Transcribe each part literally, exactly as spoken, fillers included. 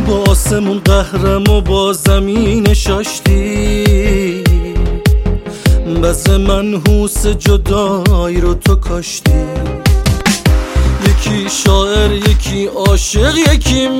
با آسمون قهرم و با زمین شاشتی، بز منحوس جدایی رو تو کاشتی. یکی شاعر یکی عاشق یکی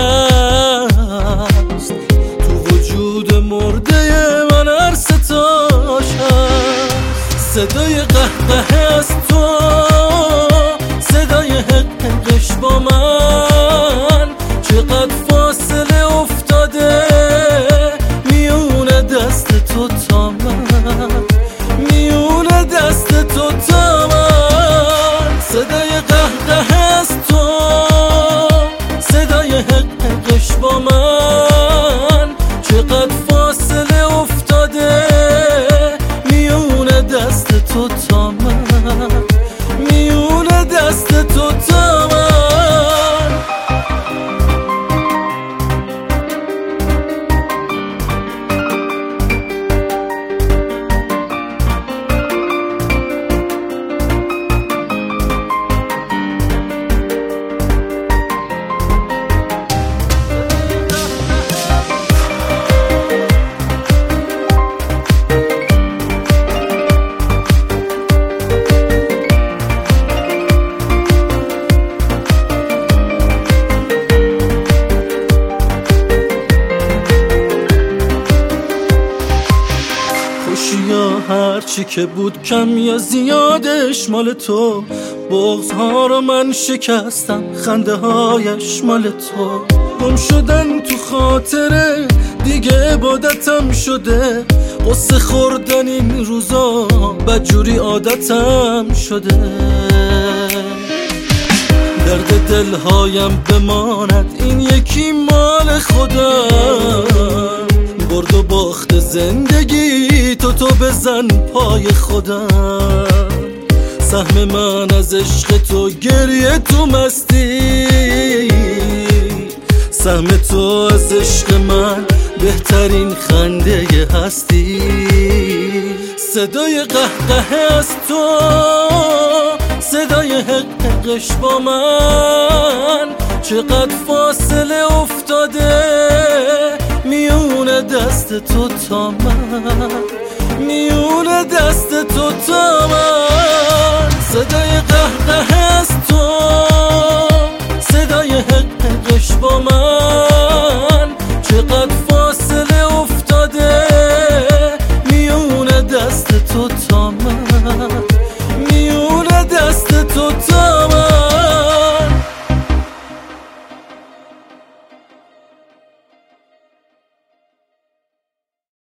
مست، تو وجود مرده من هر ستاش هست. صدای قهقه از تو، صدای حقش با من، چقدر فاصله افتاده میون دست تو تا من، میون دست تو تا من. صدای قهقه از تو، صدای حقش با من، چقدر فاصله افتاده میون دست تو تا من، میون دست تو تا من. یا هرچی که بود کم یا زیادش مال تو، بغض‌ها رو من شکستم خنده هایش مال تو. گم شدن تو خاطره دیگه عبادتم شده، قصه خوردن این روزا بدجوری عادتم شده. درد دلهایم بماند این یکی مال خدا، برد و باخت زندگی تو تو بزن پای خودم. سهم من از عشق تو گریه تو مستی، سهم تو از عشق من بهترین خنده هستی. صدای قهقه از تو، صدای حقش با من، چقدر فاصله افتاده میون دست تو تا من، میون دست تو تا من. صدای قهقه از